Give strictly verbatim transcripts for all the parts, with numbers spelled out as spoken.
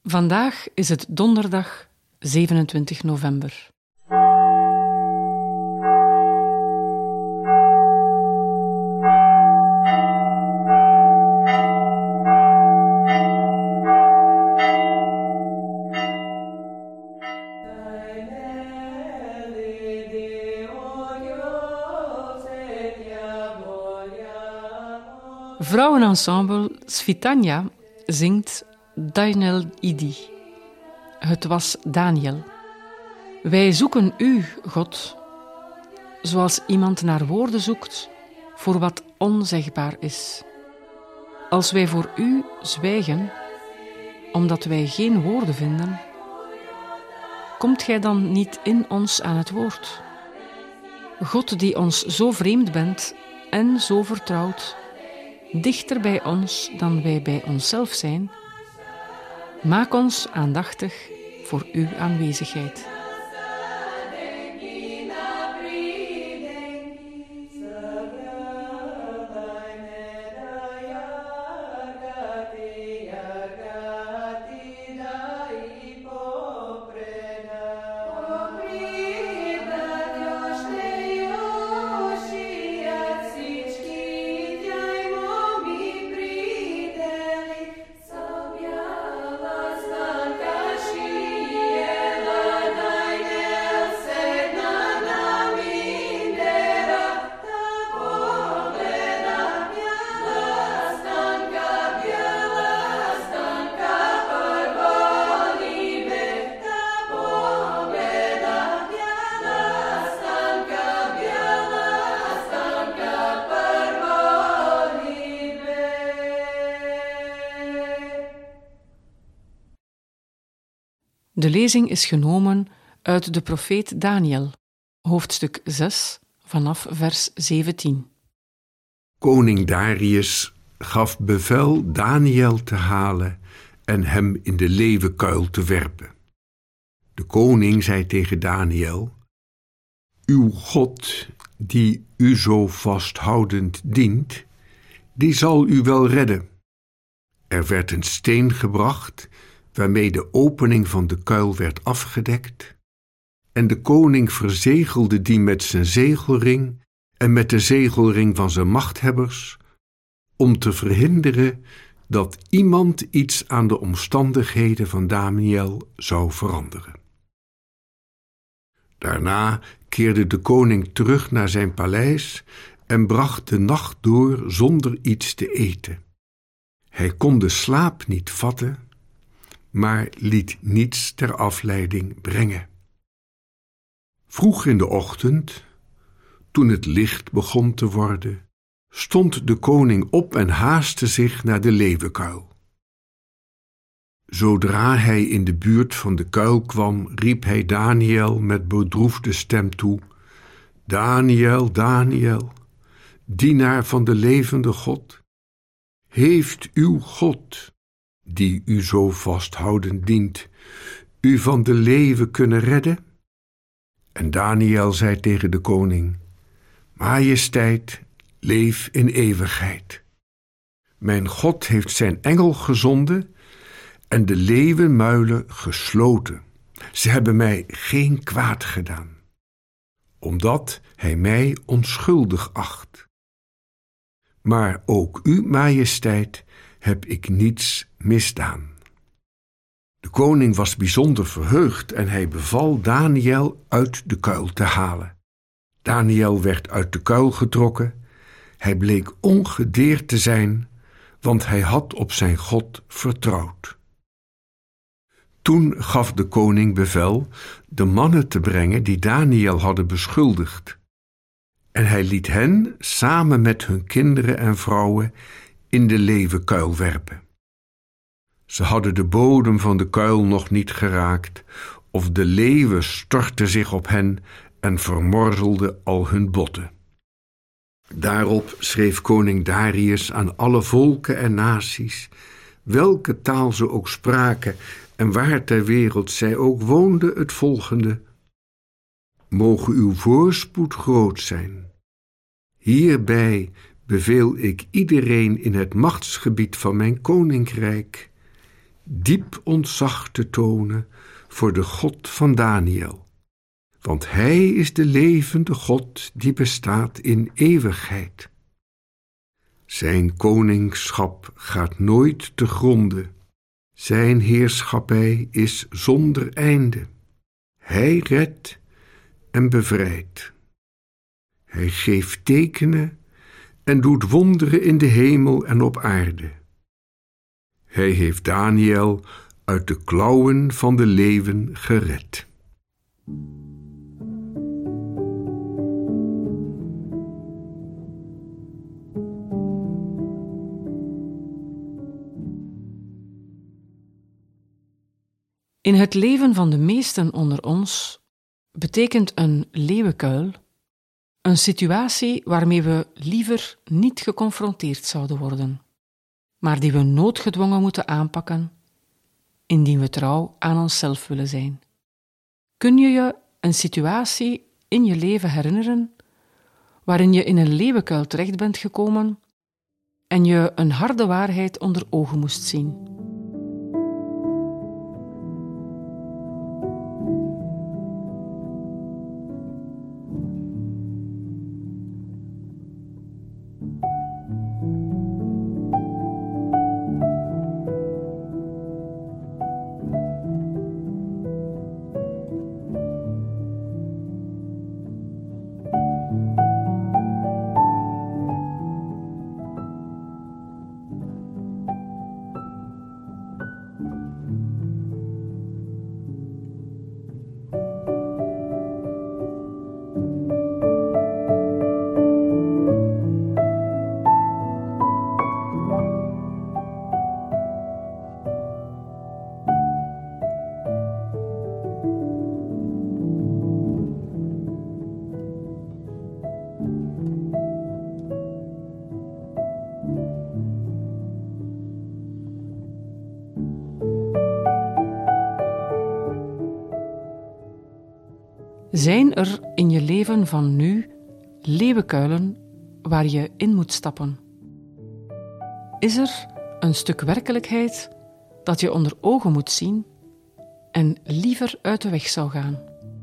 Vandaag is het donderdag zevenentwintig november. Vrouwenensemble Svitania zingt Daniel Idi. Het was Daniel. Wij zoeken u, God, zoals iemand naar woorden zoekt voor wat onzegbaar is. Als wij voor u zwijgen, omdat wij geen woorden vinden, komt gij dan niet in ons aan het woord? God die ons zo vreemd bent en zo vertrouwd, dichter bij ons dan wij bij onszelf zijn, maak ons aandachtig voor uw aanwezigheid. De lezing is genomen uit de profeet Daniel, hoofdstuk zes, vanaf vers zeventien. Koning Darius gaf bevel Daniel te halen en hem in de leeuwenkuil te werpen. De koning zei tegen Daniel: uw God, die u zo vasthoudend dient, die zal u wel redden. Er werd een steen gebracht, waarmee de opening van de kuil werd afgedekt, en de koning verzegelde die met zijn zegelring en met de zegelring van zijn machthebbers, om te verhinderen dat iemand iets aan de omstandigheden van Daniel zou veranderen. Daarna keerde de koning terug naar zijn paleis en bracht de nacht door zonder iets te eten. Hij kon de slaap niet vatten, maar liet niets ter afleiding brengen. Vroeg in de ochtend, toen het licht begon te worden, stond de koning op en haastte zich naar de leeuwenkuil. Zodra hij in de buurt van de kuil kwam, riep hij Daniel met bedroefde stem toe: Daniel, Daniel, dienaar van de levende God, heeft uw God, die u zo vasthoudend dient, u van de leeuwen kunnen redden? En Daniel zei tegen de koning: Majesteit, leef in eeuwigheid. Mijn God heeft zijn engel gezonden en de leeuwenmuilen gesloten. Ze hebben mij geen kwaad gedaan, omdat hij mij onschuldig acht. Maar ook u, majesteit, heb ik niets misdaan. De koning was bijzonder verheugd en hij beval Daniel uit de kuil te halen. Daniel werd uit de kuil getrokken. Hij bleek ongedeerd te zijn, want hij had op zijn God vertrouwd. Toen gaf de koning bevel de mannen te brengen die Daniel hadden beschuldigd. En hij liet hen, samen met hun kinderen en vrouwen, in de leeuwenkuil werpen. Ze hadden de bodem van de kuil nog niet geraakt, of de leeuwen stortten zich op hen en vermorzelden al hun botten. Daarop schreef koning Darius aan alle volken en naties, welke taal ze ook spraken en waar ter wereld zij ook woonden, het volgende: moge uw voorspoed groot zijn. Hierbij beveel ik iedereen in het machtsgebied van mijn koninkrijk: diep ontzag te tonen voor de God van Daniel. Want hij is de levende God die bestaat in eeuwigheid. Zijn koningschap gaat nooit te gronde. Zijn heerschappij is zonder einde. Hij redt en bevrijdt. Hij geeft tekenen en doet wonderen in de hemel en op aarde. Hij heeft Daniel uit de klauwen van de leeuwen gered. In het leven van de meesten onder ons betekent een leeuwenkuil een situatie waarmee we liever niet geconfronteerd zouden worden, maar die we noodgedwongen moeten aanpakken, indien we trouw aan onszelf willen zijn. Kun je je een situatie in je leven herinneren waarin je in een leeuwenkuil terecht bent gekomen en je een harde waarheid onder ogen moest zien? Zijn er in je leven van nu leeuwenkuilen waar je in moet stappen? Is er een stuk werkelijkheid dat je onder ogen moet zien en liever uit de weg zou gaan?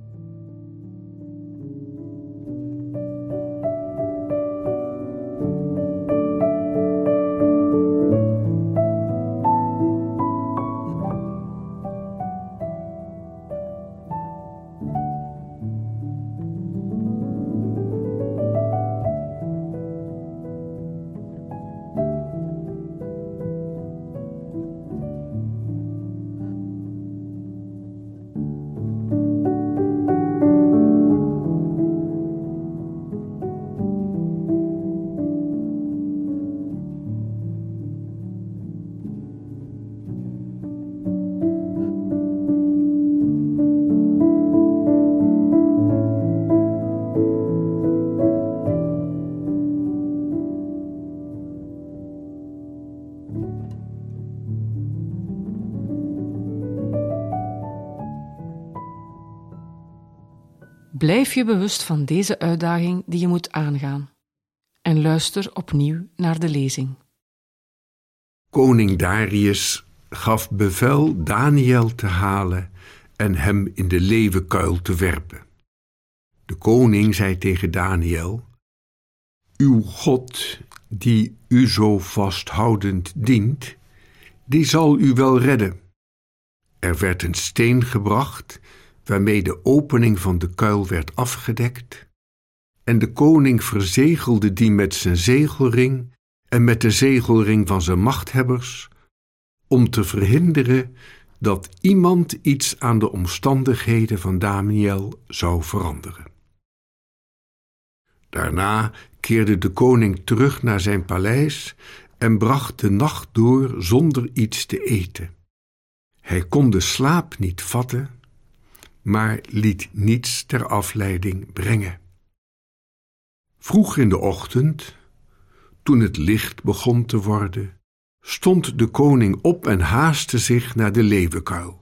Blijf je bewust van deze uitdaging die je moet aangaan en luister opnieuw naar de lezing. Koning Darius gaf bevel Daniel te halen en hem in de leeuwenkuil te werpen. De koning zei tegen Daniel: Uw God, die u zo vasthoudend dient, die zal u wel redden. Er werd een steen gebracht waarmee de opening van de kuil werd afgedekt, en de koning verzegelde die met zijn zegelring en met de zegelring van zijn machthebbers, om te verhinderen dat iemand iets aan de omstandigheden van Daniel zou veranderen. Daarna keerde de koning terug naar zijn paleis en bracht de nacht door zonder iets te eten. Hij kon de slaap niet vatten, maar liet niets ter afleiding brengen. Vroeg in de ochtend, toen het licht begon te worden, stond de koning op en haastte zich naar de leeuwenkuil.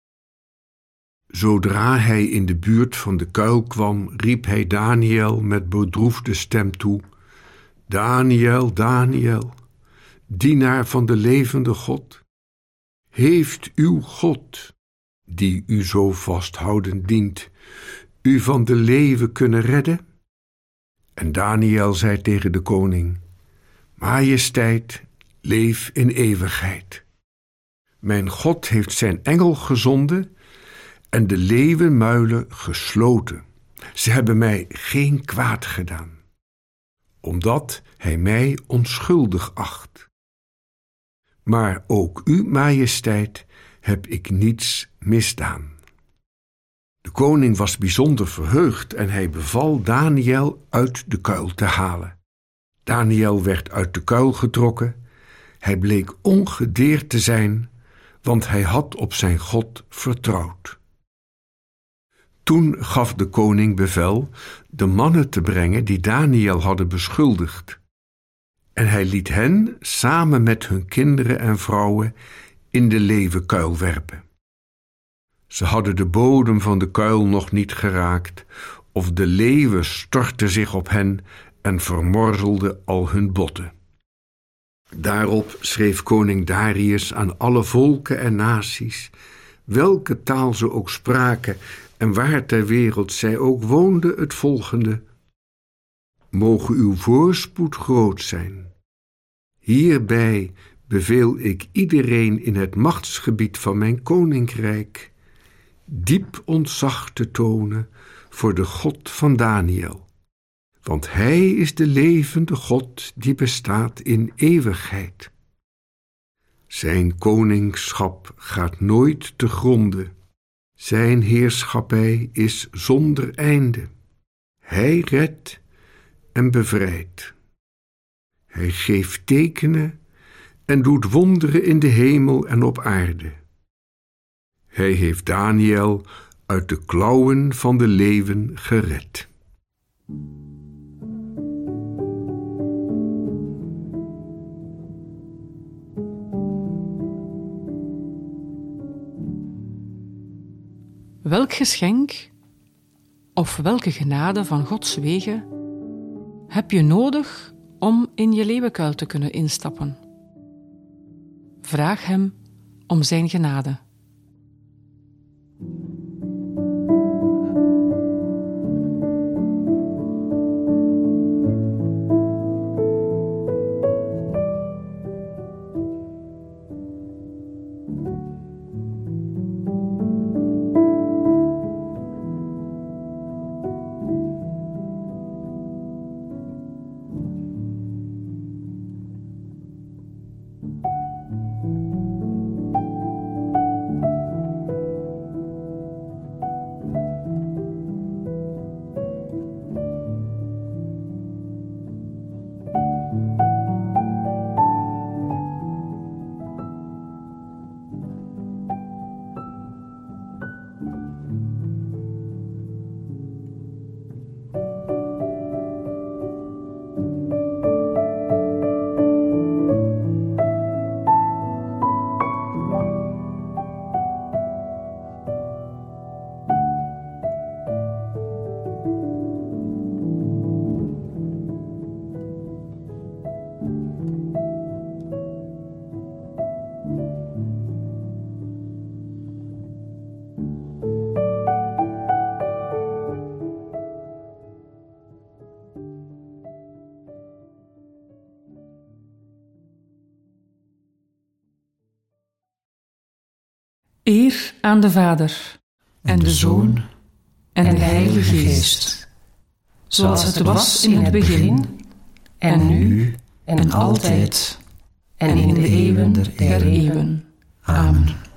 Zodra hij in de buurt van de kuil kwam, riep hij Daniel met bedroefde stem toe: Daniel, Daniel, dienaar van de levende God, heeft uw God, die u zo vasthoudend dient, u van de leeuwen kunnen redden? En Daniël zei tegen de koning: Majesteit, leef in eeuwigheid. Mijn God heeft zijn engel gezonden en de leeuwenmuilen gesloten. Ze hebben mij geen kwaad gedaan, omdat hij mij onschuldig acht. Maar ook u, majesteit, heb ik niets misdaan. De koning was bijzonder verheugd en hij beval Daniël uit de kuil te halen. Daniël werd uit de kuil getrokken. Hij bleek ongedeerd te zijn, want hij had op zijn God vertrouwd. Toen gaf de koning bevel de mannen te brengen die Daniël hadden beschuldigd. En hij liet hen, samen met hun kinderen en vrouwen, in de leeuwenkuil werpen. Ze hadden de bodem van de kuil nog niet geraakt, of de leeuwen stortten zich op hen en vermorzelden al hun botten. Daarop schreef koning Darius aan alle volken en naties, welke taal ze ook spraken en waar ter wereld zij ook woonden, het volgende: Moge uw voorspoed groot zijn. Hierbij beveel ik iedereen in het machtsgebied van mijn koninkrijk diep ontzag te tonen voor de God van Daniël. Want hij is de levende God die bestaat in eeuwigheid. Zijn koningschap gaat nooit te gronde. Zijn heerschappij is zonder einde. Hij redt en bevrijdt. Hij geeft tekenen en doet wonderen in de hemel en op aarde. Hij heeft Daniël uit de klauwen van de leeuwen gered. Welk geschenk of welke genade van Gods wegen heb je nodig om in je leeuwenkuil te kunnen instappen? Vraag hem om zijn genade. Eer aan de Vader, en de Zoon, en de Heilige Geest, zoals het was in het begin, en nu, en altijd, en in de eeuwen der eeuwen. Amen.